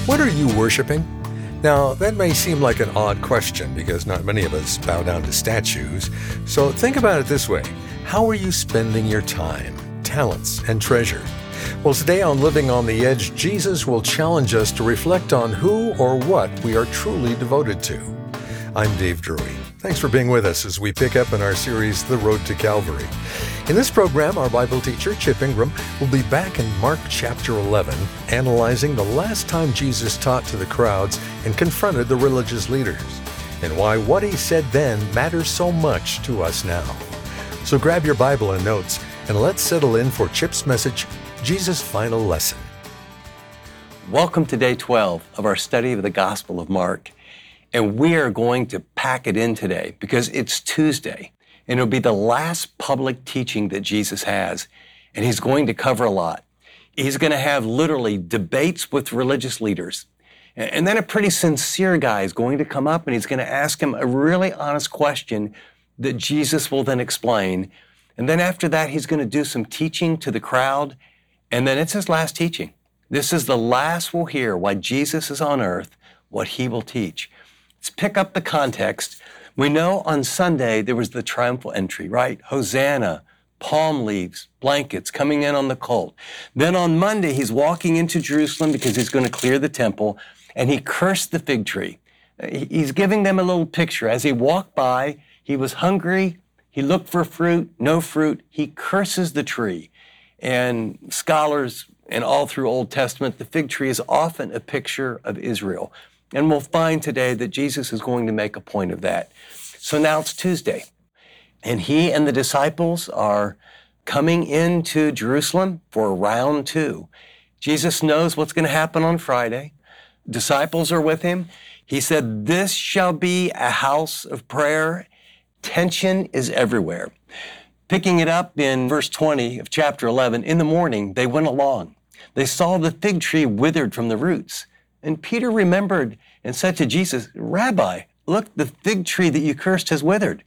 What are you worshiping? Now, that may seem like an odd question because not many of us bow down to statues. So think about it this way. How are you spending your time, talents, and treasure? Well, today on Living on the Edge, Jesus will challenge us to reflect on who or what we are truly devoted to. I'm Dave Drury. Thanks for being with us as we pick up in our series, The Road to Calvary. In this program, our Bible teacher, Chip Ingram, will be back in Mark chapter 11, analyzing the last time Jesus taught to the crowds and confronted the religious leaders, and why what he said then matters so much to us now. So grab your Bible and notes, and let's settle in for Chip's message, Jesus' Final Lesson. Welcome to day 12 of our study of the Gospel of Mark. And we are going to pack it in today because it's Tuesday, and it'll be the last public teaching that Jesus has, and he's going to cover a lot. He's going to have literally debates with religious leaders, and then a pretty sincere guy is going to come up and he's going to ask him a really honest question that Jesus will then explain. And then after that, he's going to do some teaching to the crowd, and then it's his last teaching. This is the last we'll hear why Jesus is on earth, what he will teach. Let's pick up the context. We know on Sunday there was the triumphal entry, right? Hosanna, palm leaves, blankets coming in on the colt. Then on Monday, he's walking into Jerusalem because he's going to clear the temple, and he cursed the fig tree. He's giving them a little picture. As he walked by, he was hungry. He looked for fruit, no fruit. He curses the tree. And scholars and all through Old Testament, the fig tree is often a picture of Israel. And we'll find today that Jesus is going to make a point of that. So now it's Tuesday, and he and the disciples are coming into Jerusalem for round two. Jesus knows what's going to happen on Friday. Disciples are with him. He said, "This shall be a house of prayer." Tension is everywhere. Picking it up in verse 20 of chapter 11, in the morning they went along. They saw the fig tree withered from the roots. And Peter remembered and said to Jesus, "Rabbi, look, the fig tree that you cursed has withered."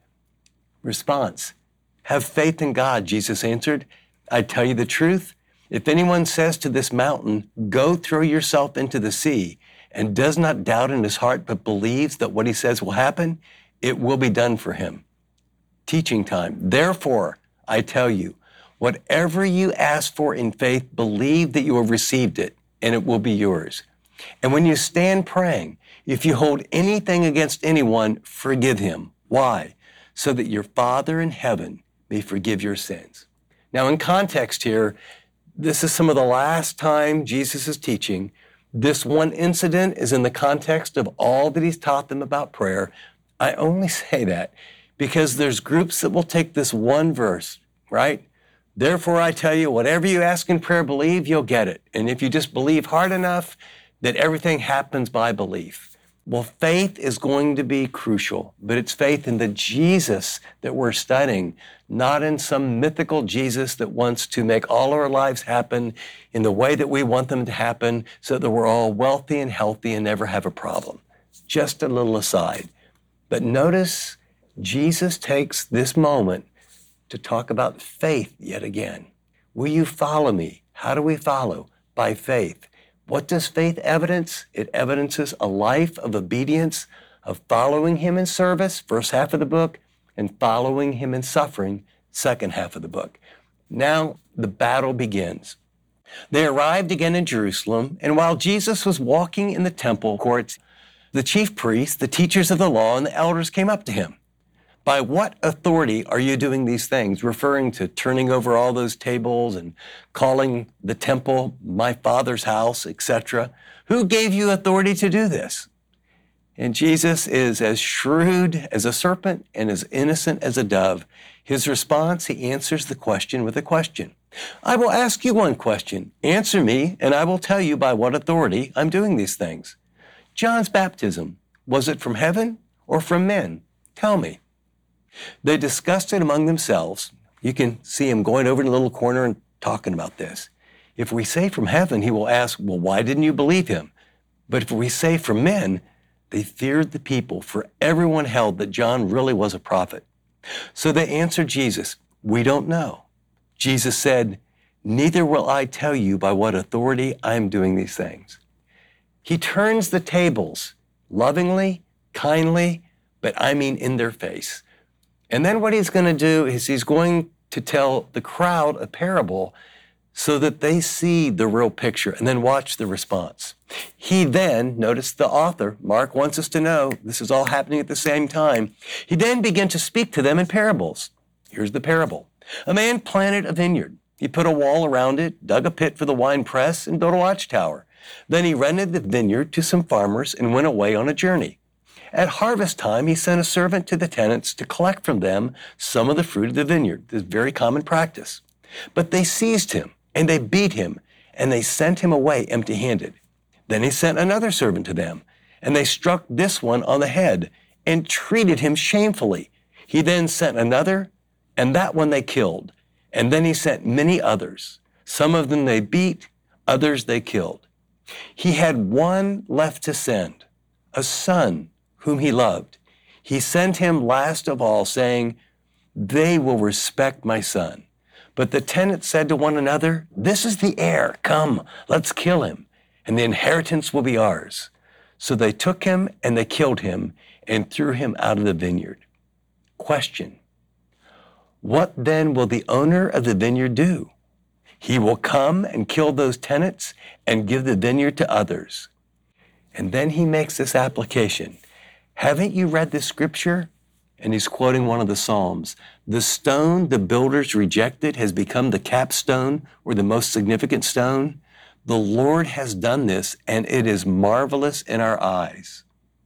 Response, "Have faith in God," Jesus answered. "I tell you the truth. If anyone says to this mountain, 'Go throw yourself into the sea,' and does not doubt in his heart, but believes that what he says will happen, it will be done for him." Teaching time. Therefore, I tell you, whatever you ask for in faith, believe that you have received it, and it will be yours. And when you stand praying, if you hold anything against anyone, forgive him. Why? So that your Father in heaven may forgive your sins. Now, in context here, this is some of the last time Jesus is teaching. This one incident is in the context of all that he's taught them about prayer. I only say that because there's groups that will take this one verse, right? Therefore, I tell you, whatever you ask in prayer, believe you'll get it. And if you just believe hard enough, that everything happens by belief. Well, faith is going to be crucial, but it's faith in the Jesus that we're studying, not in some mythical Jesus that wants to make all our lives happen in the way that we want them to happen so that we're all wealthy and healthy and never have a problem. Just a little aside. But notice Jesus takes this moment to talk about faith yet again. Will you follow me? How do we follow? By faith. What does faith evidence? It evidences a life of obedience, of following him in service, first half of the book, and following him in suffering, second half of the book. Now the battle begins. They arrived again in Jerusalem, and while Jesus was walking in the temple courts, the chief priests, the teachers of the law, and the elders came up to him. "By what authority are you doing these things?" Referring to turning over all those tables and calling the temple my Father's house, etc. "Who gave you authority to do this?" And Jesus is as shrewd as a serpent and as innocent as a dove. His response, he answers the question with a question. "I will ask you one question. Answer me, and I will tell you by what authority I'm doing these things. John's baptism, was it from heaven or from men? Tell me." They discussed it among themselves. You can see him going over in a little corner and talking about this. If we say from heaven, he will ask, "Well, why didn't you believe him?" But if we say from men, they feared the people, for everyone held that John really was a prophet. So they answered Jesus, "We don't know." Jesus said, "Neither will I tell you by what authority I am doing these things." He turns the tables lovingly, kindly, but I mean in their face. And then what he's going to do is he's going to tell the crowd a parable so that they see the real picture and then watch the response. He then, notice the author, Mark wants us to know this is all happening at the same time. He then began to speak to them in parables. Here's the parable. A man planted a vineyard. He put a wall around it, dug a pit for the wine press, and built a watchtower. Then he rented the vineyard to some farmers and went away on a journey. At harvest time, he sent a servant to the tenants to collect from them some of the fruit of the vineyard. This is very common practice. But they seized him, and they beat him, and they sent him away empty-handed. Then he sent another servant to them, and they struck this one on the head and treated him shamefully. He then sent another, and that one they killed. And then he sent many others. Some of them they beat, others they killed. He had one left to send, a son whom he loved. He sent him last of all, saying, "They will respect my son." But the tenants said to one another, "This is the heir. Come, let's kill him, and the inheritance will be ours." So they took him and they killed him and threw him out of the vineyard. Question: what then will the owner of the vineyard do? He will come and kill those tenants and give the vineyard to others. And then he makes this application. Haven't you read this scripture? And he's quoting one of the Psalms. The stone the builders rejected has become the capstone, or the most significant stone. The Lord has done this, and it is marvelous in our eyes.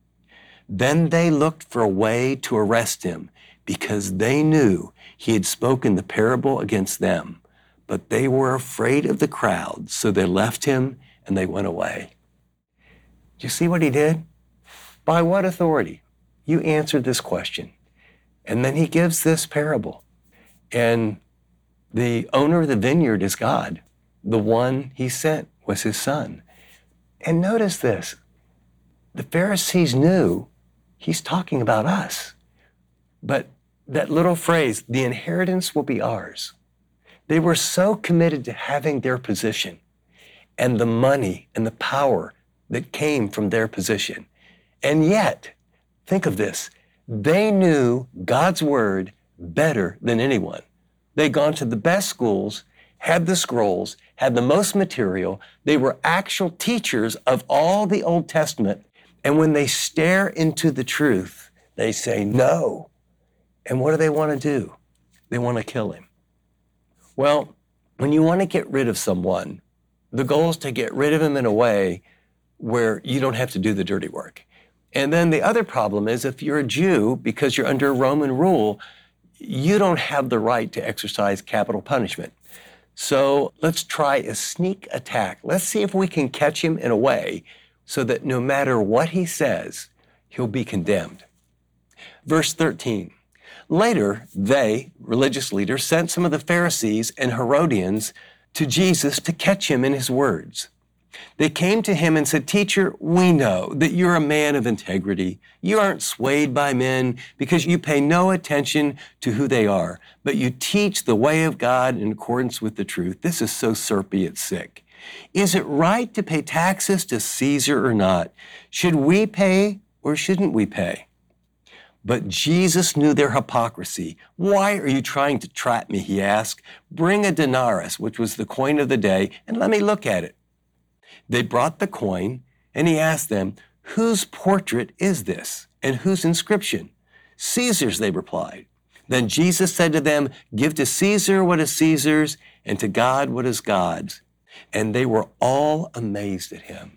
Then they looked for a way to arrest him, because they knew he had spoken the parable against them. But they were afraid of the crowd, so they left him and they went away. Do you see what he did? By what authority? You answered this question. And then he gives this parable. And the owner of the vineyard is God. The one he sent was his son. And notice this. The Pharisees knew he's talking about us. But that little phrase, the inheritance will be ours. They were so committed to having their position and the money and the power that came from their position. And yet, think of this, they knew God's word better than anyone. They'd gone to the best schools, had the scrolls, had the most material. They were actual teachers of all the Old Testament. And when they stare into the truth, they say no. And what do they want to do? They want to kill him. Well, when you want to get rid of someone, the goal is to get rid of him in a way where you don't have to do the dirty work. And then the other problem is if you're a Jew, because you're under Roman rule, you don't have the right to exercise capital punishment. So let's try a sneak attack. Let's see if we can catch him in a way so that no matter what he says, he'll be condemned. Verse 13. Later, they, religious leaders, sent some of the Pharisees and Herodians to Jesus to catch him in his words. They came to him and said, "Teacher, we know that you're a man of integrity. You aren't swayed by men because you pay no attention to who they are, but you teach the way of God in accordance with the truth." This is so syrupy, it's sick. "Is it right to pay taxes to Caesar or not? Should we pay or shouldn't we pay?" But Jesus knew their hypocrisy. "Why are you trying to trap me?" he asked. "Bring a denarius," which was the coin of the day, "and let me look at it." They brought the coin, and he asked them, "Whose portrait is this, and whose inscription?" "Caesar's," they replied. Then Jesus said to them, "Give to Caesar what is Caesar's, and to God what is God's." And they were all amazed at him.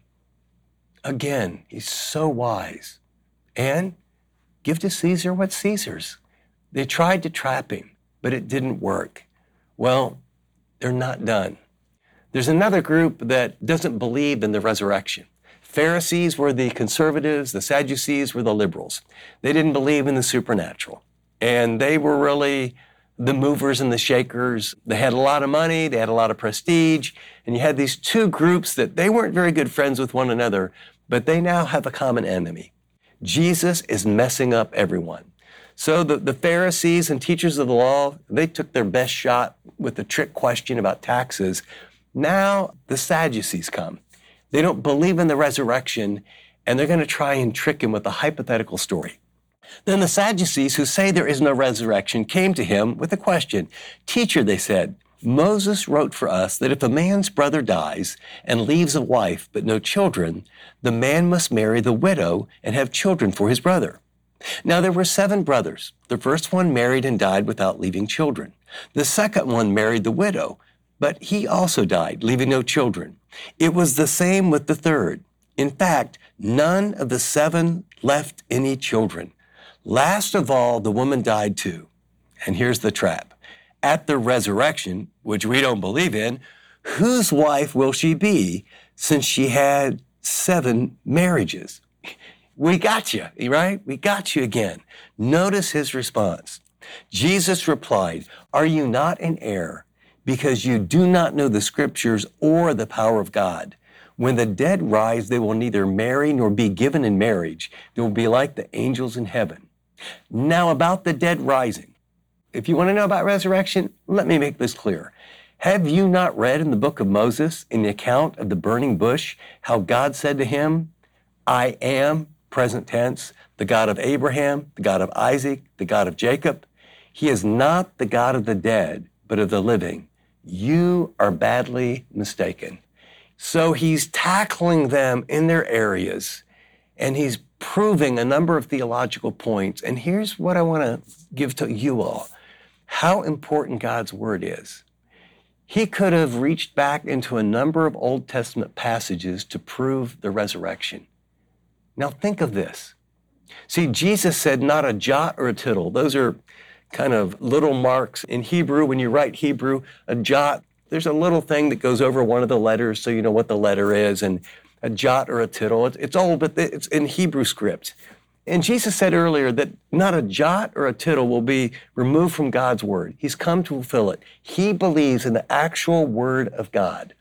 Again, he's so wise. And give to Caesar what's Caesar's. They tried to trap him, but it didn't work. Well, they're not done. There's another group that doesn't believe in the resurrection. Pharisees were the conservatives, the Sadducees were the liberals. They didn't believe in the supernatural. And they were really the movers and the shakers. They had a lot of money, they had a lot of prestige, and you had these two groups that they weren't very good friends with one another, but they now have a common enemy. Jesus is messing up everyone. So the Pharisees and teachers of the law, they took their best shot with the trick question about taxes. Now the Sadducees come. They don't believe in the resurrection, and they're going to try and trick him with a hypothetical story. Then the Sadducees, who say there is no resurrection, came to him with a question. Teacher, they said, Moses wrote for us that if a man's brother dies and leaves a wife but no children, the man must marry the widow and have children for his brother. Now there were 7 brothers. The first one married and died without leaving children. The second one married the widow, but he also died, leaving no children. It was the same with the third. In fact, none of the 7 left any children. Last of all, the woman died too. And here's the trap. At the resurrection, which we don't believe in, whose wife will she be since she had 7 marriages? We got you, right? We got you again. Notice his response. Jesus replied, are you not in error because you do not know the scriptures or the power of God? When the dead rise, they will neither marry nor be given in marriage. They will be like the angels in heaven. Now about the dead rising. If you want to know about resurrection, let me make this clear. Have you not read in the book of Moses, in the account of the burning bush, how God said to him, I am, present tense, the God of Abraham, the God of Isaac, the God of Jacob. He is not the God of the dead, but of the living. You are badly mistaken. So he's tackling them in their areas, and he's proving a number of theological points. And here's what I want to give to you all, how important God's word is. He could have reached back into a number of Old Testament passages to prove the resurrection. Now think of this. See, Jesus said not a jot or a tittle. Those are kind of little marks in Hebrew. When you write Hebrew, a jot, there's a little thing that goes over one of the letters so you know what the letter is, and a jot or a tittle. It's old, but it's in Hebrew script. And Jesus said earlier that not a jot or a tittle will be removed from God's word. He's come to fulfill it. He believes in the actual word of God,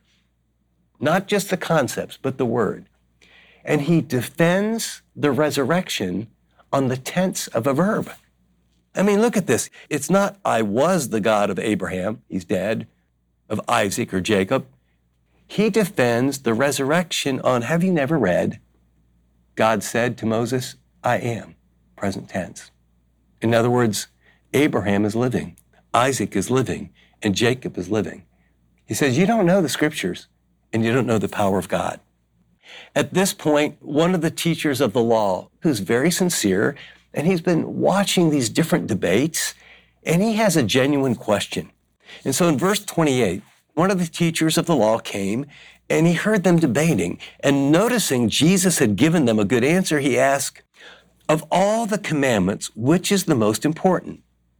not just the concepts, but the word. And he defends the resurrection on the tense of a verb. I mean, look at this. It's not, I was the God of Abraham, he's dead, of Isaac or Jacob. He defends the resurrection on, have you never read, God said to Moses, I am, present tense. In other words, Abraham is living, Isaac is living, and Jacob is living. He says, you don't know the scriptures, and you don't know the power of God. At this point, one of the teachers of the law, who's very sincere, and he's been watching these different debates, and he has a genuine question. And so in verse 28, one of the teachers of the law came, and he heard them debating, and noticing Jesus had given them a good answer, he asked, of all the commandments, which is the most important?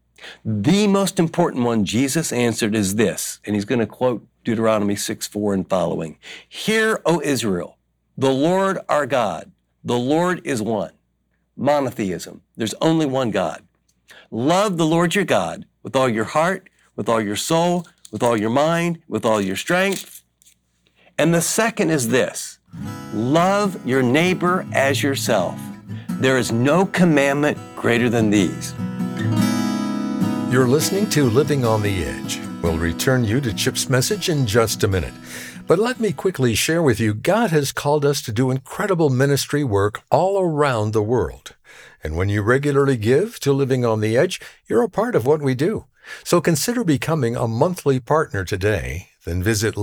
The most important one, Jesus answered, is this, and he's going to quote Deuteronomy 6:4 and following. Hear, O Israel, the Lord our God, the Lord is one. Monotheism. There's only one God. Love the Lord your God with all your heart, with all your soul, with all your mind, with all your strength. And the second is this, love your neighbor as yourself. There is no commandment greater than these. You're listening to Living on the Edge. We'll return you to Chip's message in just a minute. But let me quickly share with you, God has called us to do incredible ministry work all around the world. And when you regularly give to Living on the Edge, you're a part of what we do. So consider becoming a monthly partner today. Then visit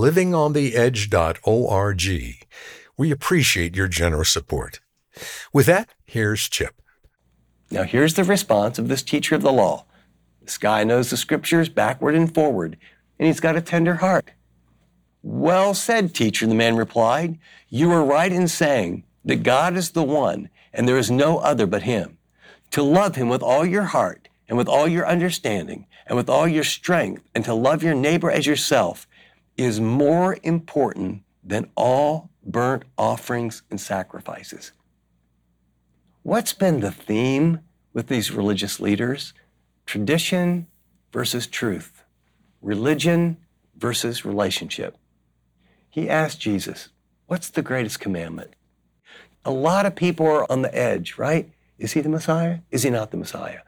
livingontheedge.org. We appreciate your generous support. With that, here's Chip. Now here's the response of this teacher of the law. This guy knows the scriptures backward and forward, and he's got a tender heart. Well said, teacher, the man replied. You are right in saying that God is the one, and there is no other but him. To love him with all your heart, and with all your understanding, and with all your strength, and to love your neighbor as yourself is more important than all burnt offerings and sacrifices. What's been the theme with these religious leaders? Tradition versus truth. Religion versus relationship. He asked Jesus, what's the greatest commandment? A lot of people are on the edge, right? Is he the Messiah? Is he not the Messiah?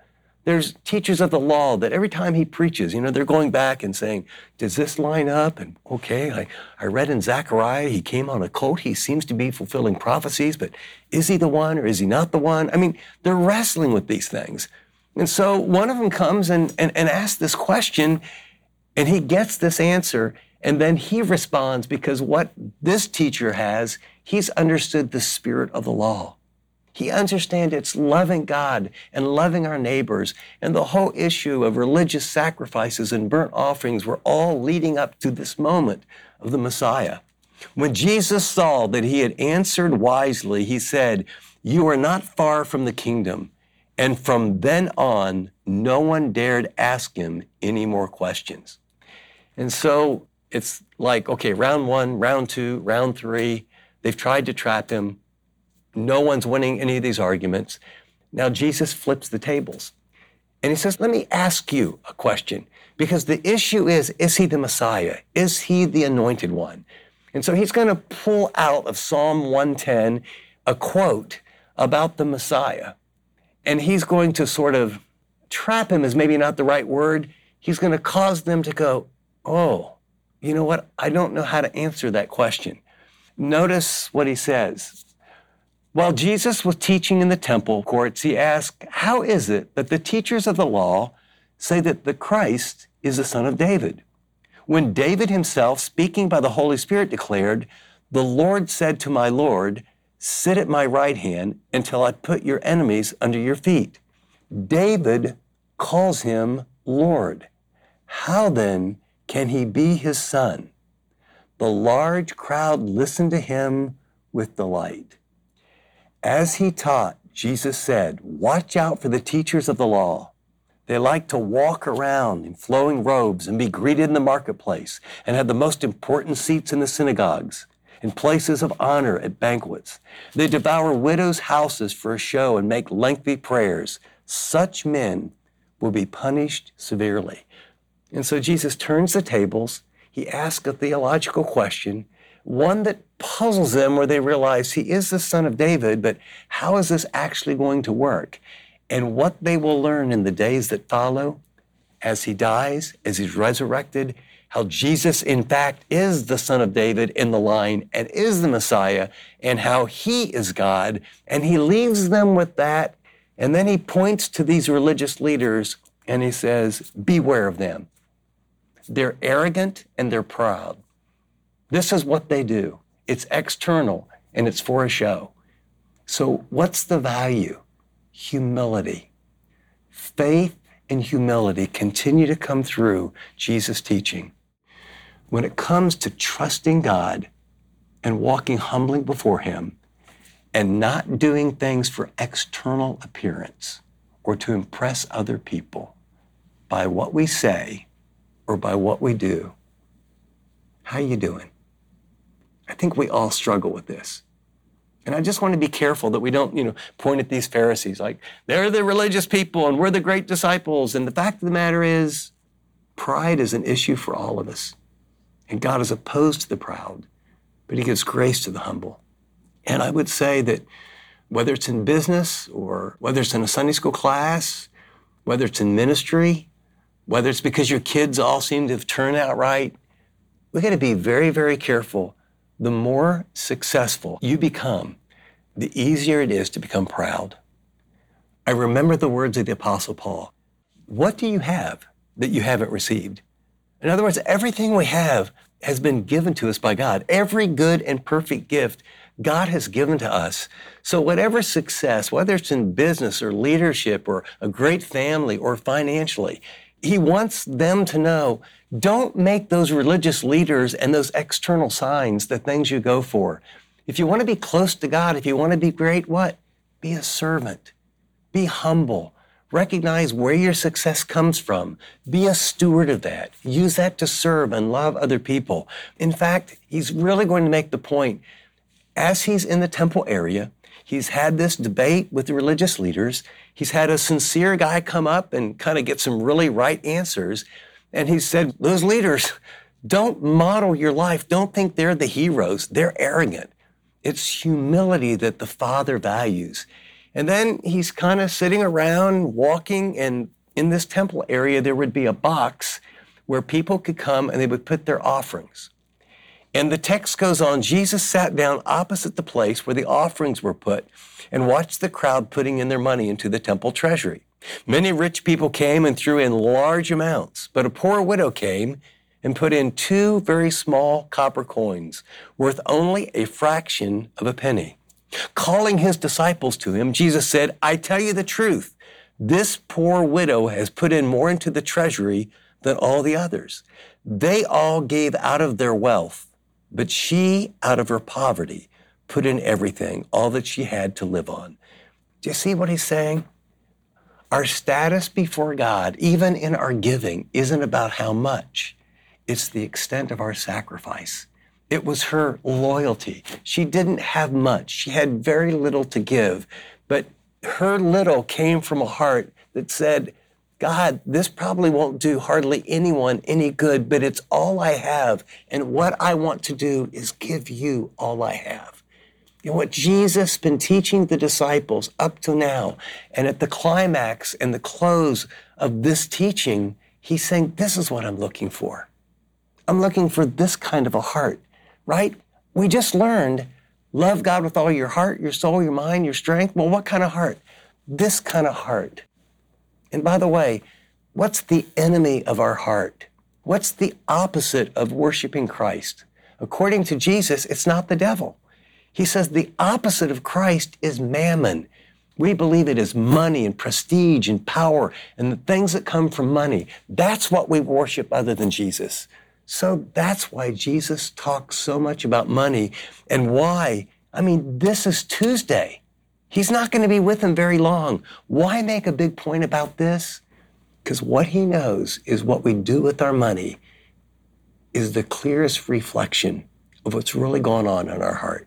There's teachers of the law that every time he preaches, they're going back and saying, does this line up? And okay, I read in Zechariah, he came on a colt. He seems to be fulfilling prophecies, but is he the one or is he not the one? I mean, they're wrestling with these things. And so one of them comes and asks this question, and he gets this answer, and then he responds because what this teacher has, he's understood the spirit of the law. He understands it's loving God and loving our neighbors, and the whole issue of religious sacrifices and burnt offerings were all leading up to this moment of the Messiah. When Jesus saw that he had answered wisely, he said, "You are not far from the kingdom." And from then on, no one dared ask him any more questions. And so it's like, okay, round 1, round 2, round 3, they've tried to trap him. No one's winning any of these arguments. Now Jesus flips the tables and he says, let me ask you a question, because the issue is he the Messiah? Is he the anointed one? And so he's going to pull out of Psalm 110 a quote about the Messiah. And he's going to sort of trap him is maybe not the right word. He's going to cause them to go, oh, you know what? I don't know how to answer that question. Notice what he says. While Jesus was teaching in the temple courts, he asked, how is it that the teachers of the law say that the Christ is the son of David? When David himself, speaking by the Holy Spirit, declared, the Lord said to my Lord, sit at my right hand until I put your enemies under your feet. David calls him Lord. How then can he be his son? The large crowd listened to him with delight. As he taught, Jesus said, watch out for the teachers of the law. They like to walk around in flowing robes and be greeted in the marketplace and have the most important seats in the synagogues, in places of honor at banquets. They devour widows' houses for a show and make lengthy prayers. Such men will be punished severely. And so Jesus turns the tables. He asks a theological question, one that puzzles them where they realize he is the son of David, but how is this actually going to work? And what they will learn in the days that follow, as he dies, as he's resurrected, how Jesus, in fact, is the son of David in the line and is the Messiah, and how he is God. And he leaves them with that. And then he points to these religious leaders and he says, beware of them. They're arrogant and they're proud. This is what they do. It's external and it's for a show. So what's the value? Humility. Faith and humility continue to come through Jesus' teaching. When it comes to trusting God and walking humbly before him and not doing things for external appearance or to impress other people by what we say or by what we do, how you doing? I think we all struggle with this. And I just want to be careful that we don't, point at these Pharisees like, they're the religious people and we're the great disciples. And the fact of the matter is, pride is an issue for all of us. And God is opposed to the proud, but he gives grace to the humble. And I would say that whether it's in business or whether it's in a Sunday school class, whether it's in ministry, whether it's because your kids all seem to have turned out right, we got to be very, very careful. The more successful you become, the easier it is to become proud. I remember the words of the Apostle Paul. What do you have that you haven't received? In other words, everything we have has been given to us by God. Every good and perfect gift God has given to us. So whatever success, whether it's in business or leadership or a great family or financially, he wants them to know, don't make those religious leaders and those external signs the things you go for. If you want to be close to God, if you want to be great, what? Be a servant. Be humble. Recognize where your success comes from. Be a steward of that. Use that to serve and love other people. In fact, he's really going to make the point, as he's in the temple area, he's had this debate with the religious leaders. He's had a sincere guy come up and kind of get some really right answers. And he said, those leaders, don't model your life. Don't think they're the heroes. They're arrogant. It's humility that the Father values. And then he's kind of sitting around walking, and in this temple area, there would be a box where people could come and they would put their offerings. And the text goes on, Jesus sat down opposite the place where the offerings were put and watched the crowd putting in their money into the temple treasury. Many rich people came and threw in large amounts, but a poor widow came and put in 2 very small copper coins, worth only a fraction of a penny. Calling his disciples to him, Jesus said, I tell you the truth, this poor widow has put in more into the treasury than all the others. They all gave out of their wealth, but she, out of her poverty, put in everything, all that she had to live on. Do you see what he's saying? Our status before God, even in our giving, isn't about how much. It's the extent of our sacrifice. It was her loyalty. She didn't have much. She had very little to give, but her little came from a heart that said, God, this probably won't do hardly anyone any good, but it's all I have. And what I want to do is give you all I have. And what Jesus has been teaching the disciples up to now, and at the climax and the close of this teaching, he's saying, this is what I'm looking for. I'm looking for this kind of a heart, right? We just learned, love God with all your heart, your soul, your mind, your strength. Well, what kind of heart? This kind of heart. And by the way, what's the enemy of our heart? What's the opposite of worshiping Christ? According to Jesus, it's not the devil. He says the opposite of Christ is mammon. We believe it is money and prestige and power and the things that come from money. That's what we worship other than Jesus. So that's why Jesus talks so much about money and why. I mean, this is Tuesday. He's not going to be with them very long. Why make a big point about this? Because what he knows is what we do with our money is the clearest reflection of what's really going on in our heart.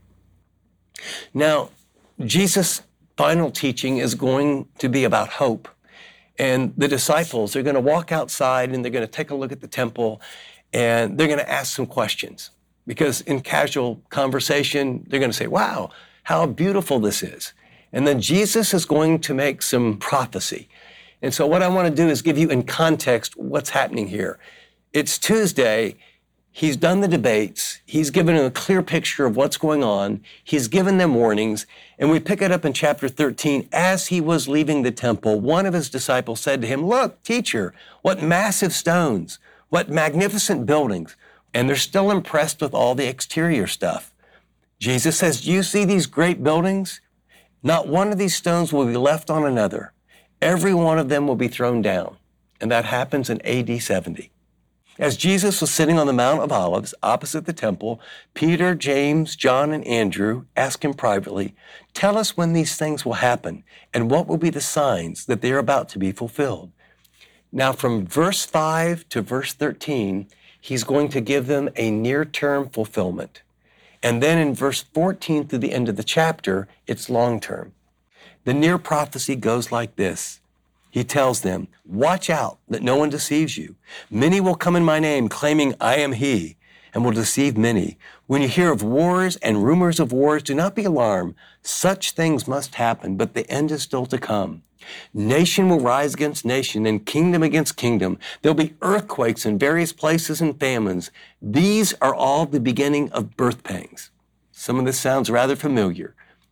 Now, Jesus' final teaching is going to be about hope. And the disciples are going to walk outside and they're going to take a look at the temple and they're going to ask some questions. Because in casual conversation, they're going to say, wow, how beautiful this is. And then Jesus is going to make some prophecy. And so what I want to do is give you in context what's happening here. It's Tuesday. He's done the debates. He's given them a clear picture of what's going on. He's given them warnings. And we pick it up in chapter 13. As he was leaving the temple, one of his disciples said to him, look, teacher, what massive stones, what magnificent buildings. And they're still impressed with all the exterior stuff. Jesus says, do you see these great buildings? Not one of these stones will be left on another. Every one of them will be thrown down. And that happens in AD 70. As Jesus was sitting on the Mount of Olives opposite the temple, Peter, James, John, and Andrew asked him privately, tell us when these things will happen and what will be the signs that they are about to be fulfilled. Now from verse 5 to verse 13, he's going to give them a near-term fulfillment. And then in verse 14 through the end of the chapter, it's long-term. The near prophecy goes like this. He tells them, watch out that no one deceives you. Many will come in my name claiming I am he and will deceive many. When you hear of wars and rumors of wars, do not be alarmed. Such things must happen, but the end is still to come. Nation will rise against nation and kingdom against kingdom. There'll be earthquakes in various places and famines. These are all the beginning of birth pangs. Some of this sounds rather familiar.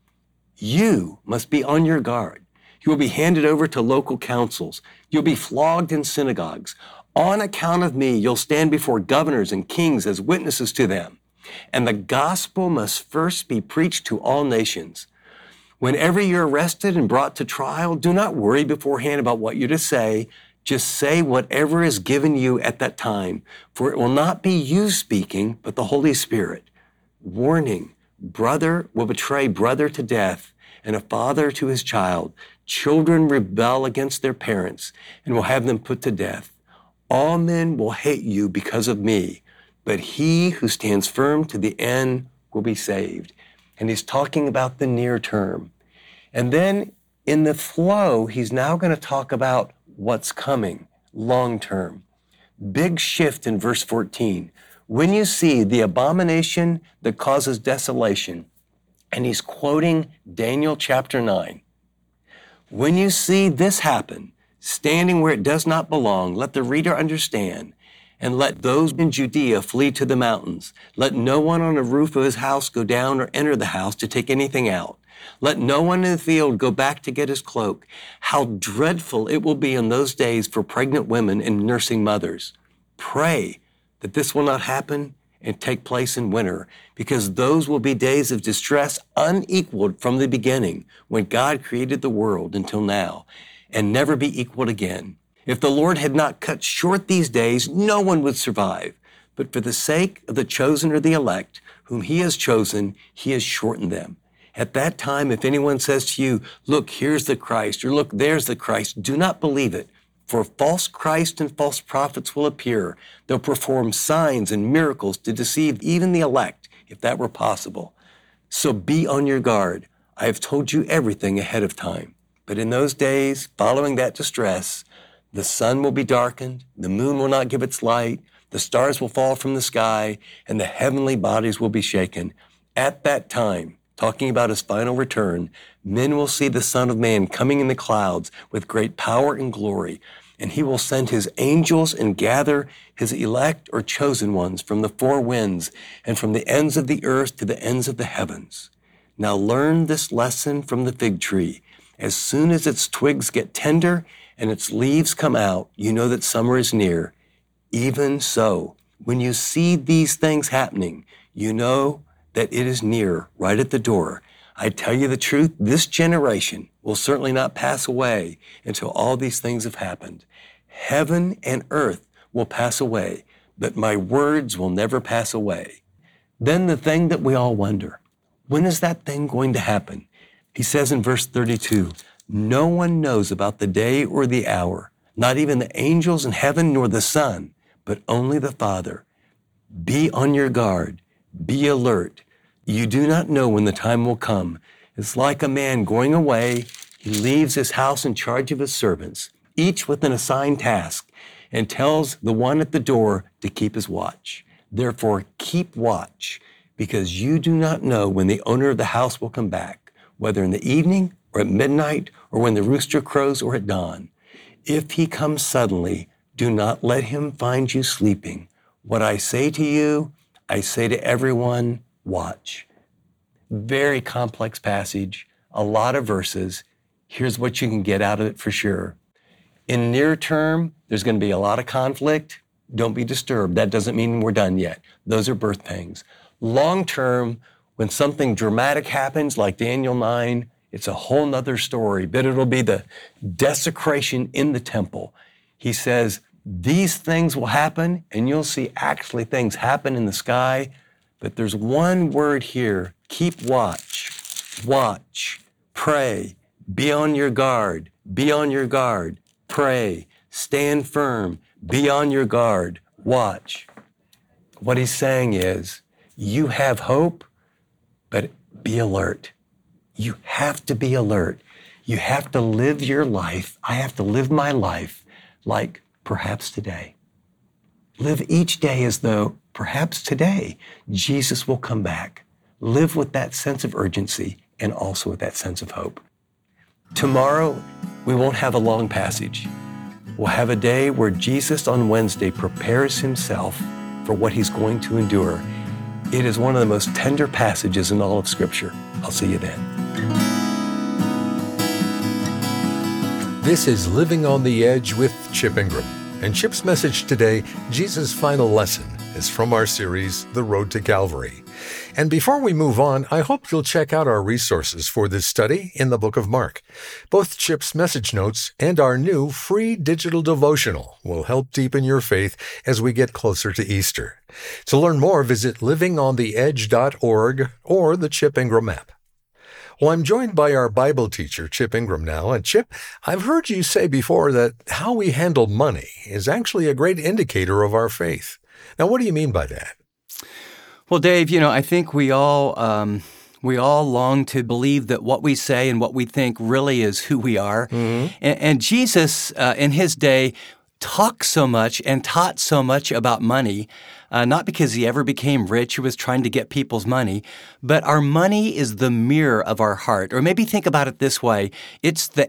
You must be on your guard. You will be handed over to local councils. You'll be flogged in synagogues. On account of me, you'll stand before governors and kings as witnesses to them. And the gospel must first be preached to all nations. Whenever you're arrested and brought to trial, do not worry beforehand about what you're to say. Just say whatever is given you at that time, for it will not be you speaking, but the Holy Spirit. Warning, brother will betray brother to death, and a father to his child. Children rebel against their parents and will have them put to death. All men will hate you because of me, but he who stands firm to the end will be saved. And he's talking about the near term. And then in the flow, he's now going to talk about what's coming long term. Big shift in verse 14. When you see the abomination that causes desolation, and he's quoting Daniel chapter 9. When you see this happen, standing where it does not belong, let the reader understand. And let those in Judea flee to the mountains. Let no one on the roof of his house go down or enter the house to take anything out. Let no one in the field go back to get his cloak. How dreadful it will be in those days for pregnant women and nursing mothers. Pray that this will not happen and take place in winter, because those will be days of distress unequaled from the beginning, when God created the world until now, and never be equaled again. If the Lord had not cut short these days, no one would survive. But for the sake of the chosen or the elect, whom he has chosen, he has shortened them. At that time, if anyone says to you, look, here's the Christ, or look, there's the Christ, do not believe it. For false Christ and false prophets will appear. They'll perform signs and miracles to deceive even the elect, if that were possible. So be on your guard. I have told you everything ahead of time. But in those days, following that distress, the sun will be darkened, the moon will not give its light, the stars will fall from the sky, and the heavenly bodies will be shaken. At that time, talking about his final return, men will see the Son of Man coming in the clouds with great power and glory, and he will send his angels and gather his elect or chosen ones from the four winds and from the ends of the earth to the ends of the heavens. Now learn this lesson from the fig tree. As soon as its twigs get tender and its leaves come out, you know that summer is near. Even so, when you see these things happening, you know that it is near, right at the door. I tell you the truth, this generation will certainly not pass away until all these things have happened. Heaven and earth will pass away, but my words will never pass away. Then the thing that we all wonder, when is that thing going to happen? He says in verse 32, no one knows about the day or the hour, not even the angels in heaven nor the Son, but only the Father. Be on your guard. Be alert. You do not know when the time will come. It's like a man going away. He leaves his house in charge of his servants, each with an assigned task, and tells the one at the door to keep his watch. Therefore, keep watch, because you do not know when the owner of the house will come back, whether in the evening or at midnight or when the rooster crows or at dawn. If he comes suddenly, do not let him find you sleeping. What I say to you, I say to everyone, watch. Very complex passage, a lot of verses. Here's what you can get out of it for sure. In near term, there's going to be a lot of conflict. Don't be disturbed. That doesn't mean we're done yet. Those are birth pangs. Long term, when something dramatic happens like Daniel 9, it's a whole nother story, but it'll be the desecration in the temple. He says, these things will happen, and you'll see actually things happen in the sky. But there's one word here, keep watch, pray, be on your guard, pray, stand firm, be on your guard, watch. What he's saying is, you have hope, but be alert. You have to be alert. You have to live your life. I have to live my life like perhaps today. Live each day as though perhaps today Jesus will come back. Live with that sense of urgency and also with that sense of hope. Tomorrow, we won't have a long passage. We'll have a day where Jesus on Wednesday prepares himself for what he's going to endure. It is one of the most tender passages in all of Scripture. I'll see you then. This is Living on the Edge with Chip Ingram. And Chip's message today, Jesus' final lesson, is from our series, The Road to Calvary. And before we move on, I hope you'll check out our resources for this study in the book of Mark. Both Chip's message notes and our new free digital devotional will help deepen your faith as we get closer to Easter. To learn more, visit livingontheedge.org or the Chip Ingram app. Well, I'm joined by our Bible teacher, Chip Ingram, now. And Chip, I've heard you say before that how we handle money is actually a great indicator of our faith. Now, what do you mean by that? Well, Dave, I think we all long to believe that what we say and what we think really is who we are. Mm-hmm. And Jesus, in his day, talked so much and taught so much about money not because he ever became rich or was trying to get people's money, but our money is the mirror of our heart. Or maybe think about it this way. It's the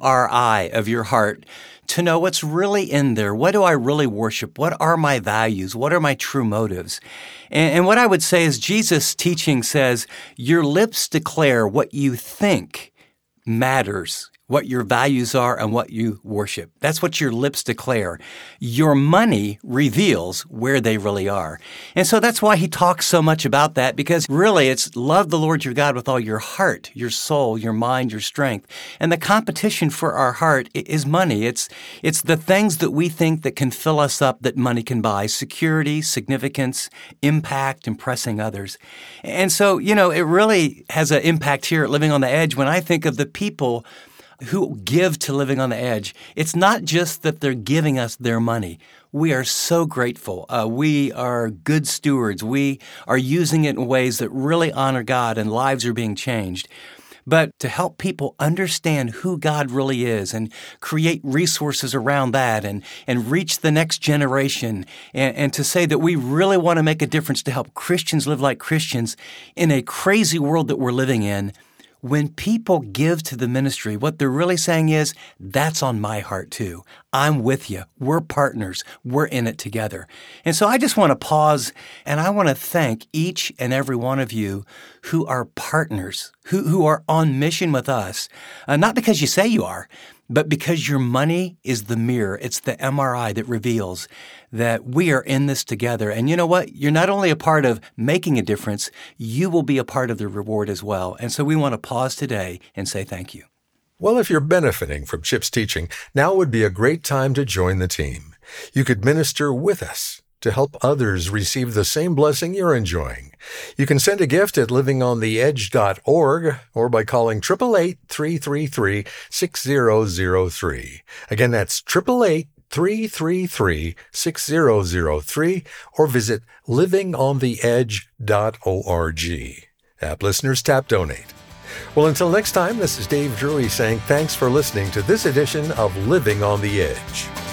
MRI of your heart to know what's really in there. What do I really worship? What are my values? What are my true motives? And what I would say is Jesus' teaching says, your lips declare what you think matters, what your values are and what you worship. That's what your lips declare. Your money reveals where they really are. And so that's why he talks so much about that, because really it's love the Lord your God with all your heart, your soul, your mind, your strength. And the competition for our heart is money. It's the things that we think that can fill us up that money can buy: security, significance, impact, impressing others. And so, it really has an impact here at Living on the Edge when I think of the people who give to Living on the Edge. It's not just that they're giving us their money. We are so grateful. We are good stewards. We are using it in ways that really honor God, and lives are being changed. But to help people understand who God really is and create resources around that and reach the next generation, and to say that we really want to make a difference to help Christians live like Christians in a crazy world that we're living in. When people give to the ministry, what they're really saying is, that's on my heart too. I'm with you. We're partners. We're in it together. And so I just want to pause, and I want to thank each and every one of you who are partners, who are on mission with us, not because you say you are, but because your money is the mirror. It's the MRI that reveals that we are in this together. And you know what? You're not only a part of making a difference, you will be a part of the reward as well. And so we want to pause today and say thank you. Well, if you're benefiting from Chip's teaching, now would be a great time to join the team. You could minister with us to help others receive the same blessing you're enjoying. You can send a gift at livingontheedge.org or by calling 888-333-6003. Again, that's 888-333-6003, or visit livingontheedge.org. App listeners, tap donate. Well, until next time, this is Dave Drury saying thanks for listening to this edition of Living on the Edge.